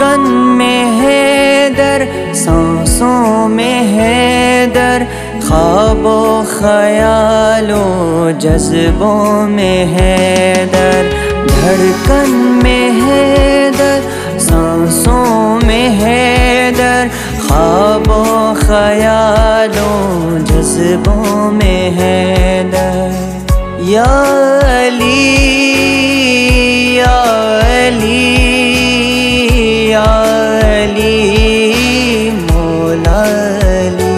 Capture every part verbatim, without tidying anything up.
دھڑکن میں حیدر، سانسوں میں حیدر، خواب و خیال و جذبوں میں حیدر، دھڑکن میں حیدر، سانسوں میں حیدر، خواب و خیال و جذبوں میں حیدر، یا علی یا علی یا علی مولا علی۔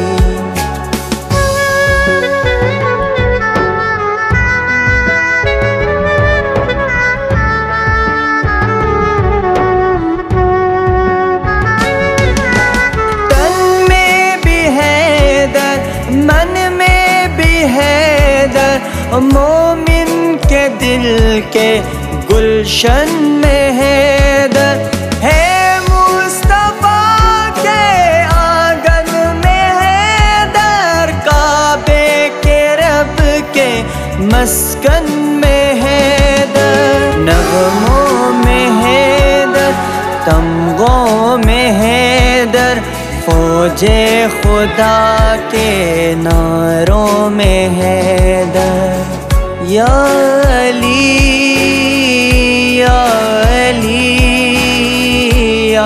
تن میں بھی حیدر، من میں بھی حیدر، مومن کے دل کے گلشن میں حیدر، ہے مصطفیٰ کے آنگن میں حیدر، کعبے کے رب کے مسکن میں حیدر، نغموں میں حیدر، تمغوں میں حیدر، فوج خدا کے نعروں میں حیدر، یا علی یا علی یا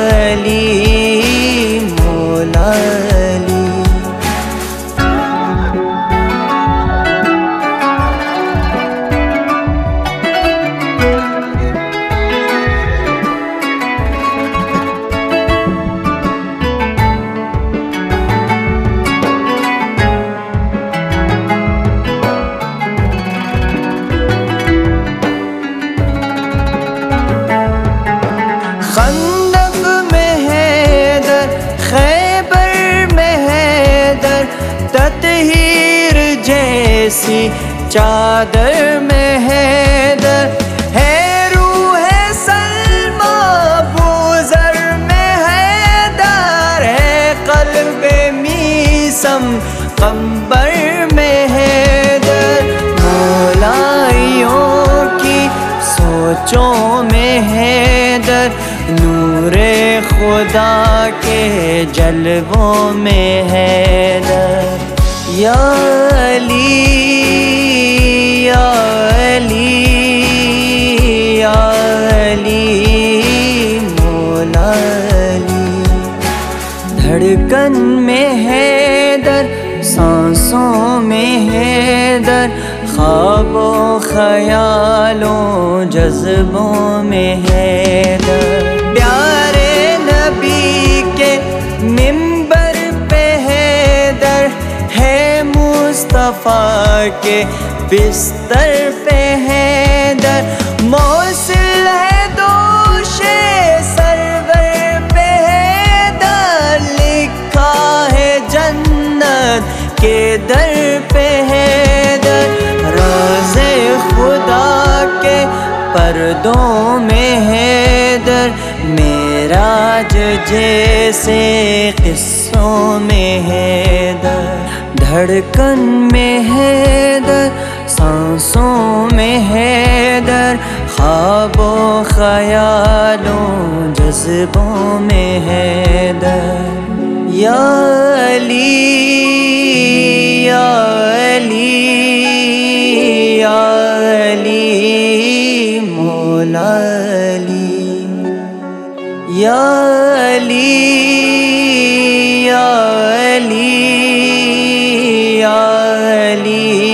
علی مولا علی۔ خندق میں حیدر، خیبر میں حیدر، تطہیر جیسی چادر میں حیدر، ہے روح سلمیٰ بوذر میں حیدر، ہے قلب میثم قنبر میں حیدر، مولائیوں کی سوچوں میں حیدر، نور خدا کے جلووں میں حیدر، یا علی یا علی یا علی مولا علی، دھڑکن میں حیدر، سانسوں میں حیدر، خواب و خیال و جذبوں میں حیدر، پیارے نبی کے منبر پہ حیدر، ہے مصطفیٰ کے بستر پہ حیدر، موصل ہے دوش سرور پہ حیدر، لکھا ہے جنت کے در پہ حیدر، راز خدا کے پردوں میں حیدر، معراج جیسے قصوں میں حیدر، دھڑکن میں حیدر، سانسوں میں حیدر، خواب و خیال و جذبوں میں حیدر، یا علی یا علی یا علی مولا علی، یا علی یا علی یا علی